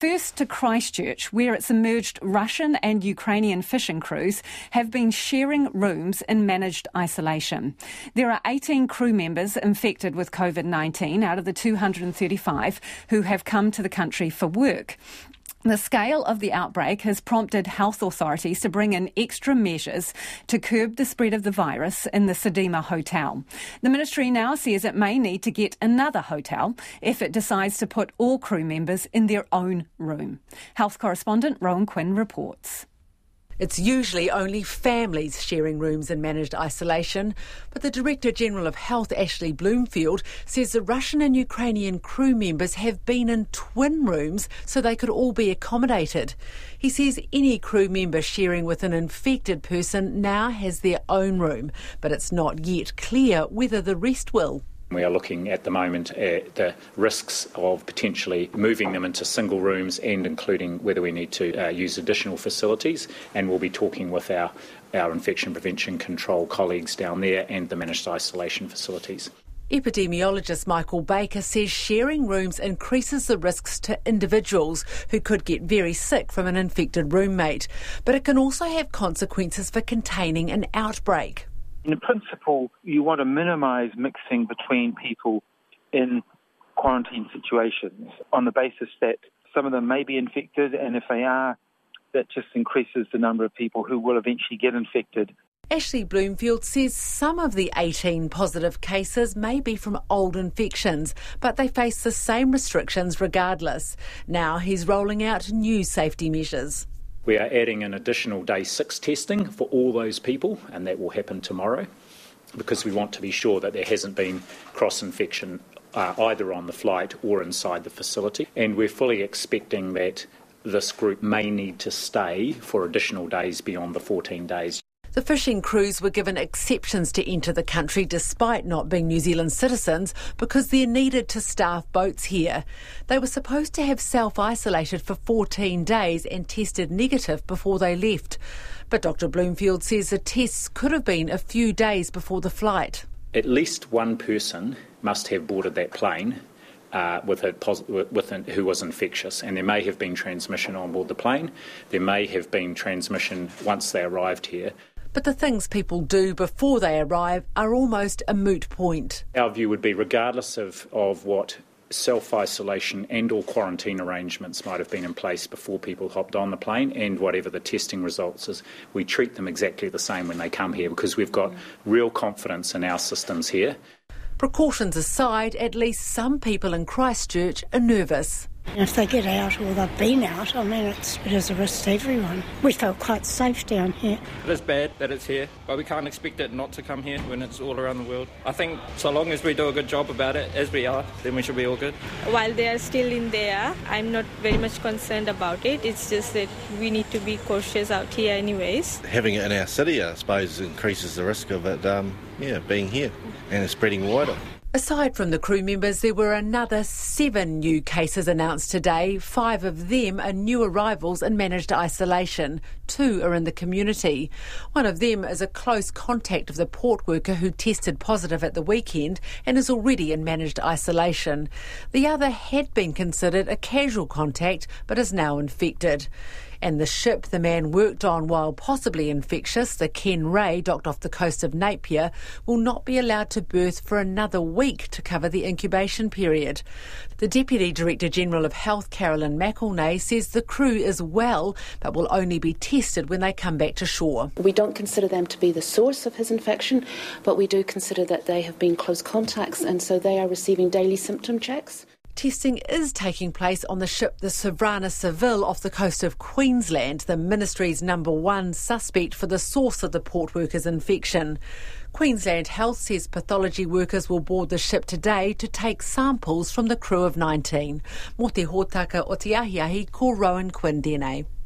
First to Christchurch, where it's emerged Russian and Ukrainian fishing crews have been sharing rooms in managed isolation. There are 18 crew members infected with COVID-19 out of the 235 who have come to the country for work. The scale of the outbreak has prompted health authorities to bring in extra measures to curb the spread of the virus in the Sedema Hotel. The ministry now says it may need to get another hotel if it decides to put all crew members in their own room. Health correspondent Rowan Quinn reports. It's usually only families sharing rooms in managed isolation, but the Director General of Health, Ashley Bloomfield, says the Russian and Ukrainian crew members have been in twin rooms so they could all be accommodated. He says any crew member sharing with an infected person now has their own room, but it's not yet clear whether the rest will. We are looking at the moment at the risks of potentially moving them into single rooms and including whether we need to use additional facilities, and we'll be talking with our infection prevention control colleagues down there and the managed isolation facilities. Epidemiologist Michael Baker says sharing rooms increases the risks to individuals who could get very sick from an infected roommate, but it can also have consequences for containing an outbreak. In principle, you want to minimise mixing between people in quarantine situations on the basis that some of them may be infected, and if they are, that just increases the number of people who will eventually get infected. Ashley Bloomfield says some of the 18 positive cases may be from old infections, but they face the same restrictions regardless. Now he's rolling out new safety measures. We are adding an additional day 6 testing for all those people, and that will happen tomorrow, because we want to be sure that there hasn't been cross-infection either on the flight or inside the facility. And we're fully expecting that this group may need to stay for additional days beyond the 14 days. The fishing crews were given exceptions to enter the country despite not being New Zealand citizens because they're needed to staff boats here. They were supposed to have self-isolated for 14 days and tested negative before they left. But Dr Bloomfield says the tests could have been a few days before the flight. At least one person must have boarded that plane who was infectious, and there may have been transmission on board the plane. There may have been transmission once they arrived here. But the things people do before they arrive are almost a moot point. Our view would be, regardless of what self-isolation and or quarantine arrangements might have been in place before people hopped on the plane, and whatever the testing results is, we treat them exactly the same when they come here, because we've got real confidence in our systems here. Precautions aside, at least some people in Christchurch are nervous. If they get out or they've been out, it is a risk to everyone. We felt quite safe down here. It is bad that it's here, but we can't expect it not to come here when it's all around the world. I think so long as we do a good job about it, as we are, then we should be all good. While they are still in there, I'm not very much concerned about it. It's just that we need to be cautious out here anyways. Having it in our city, I suppose, increases the risk of it being here and spreading wider. Aside from the crew members, there were another 7 new cases announced today. 5 of them are new arrivals in managed isolation. 2 are in the community. One of them is a close contact of the port worker who tested positive at the weekend and is already in managed isolation. The other had been considered a casual contact but is now infected. And the ship the man worked on while possibly infectious, the Ken Ray, docked off the coast of Napier, will not be allowed to berth for another week to cover the incubation period. The Deputy Director General of Health, Carolyn McElnay, says the crew is well, but will only be tested when they come back to shore. We don't consider them to be the source of his infection, but we do consider that they have been close contacts, and so they are receiving daily symptom checks. Testing is taking place on the ship the Sovrana Seville off the coast of Queensland, the ministry's #1 suspect for the source of the port workers' infection. Queensland Health says pathology workers will board the ship today to take samples from the crew of 19. Mo te hōtaka o te ahiahi ko Rowan Quinn.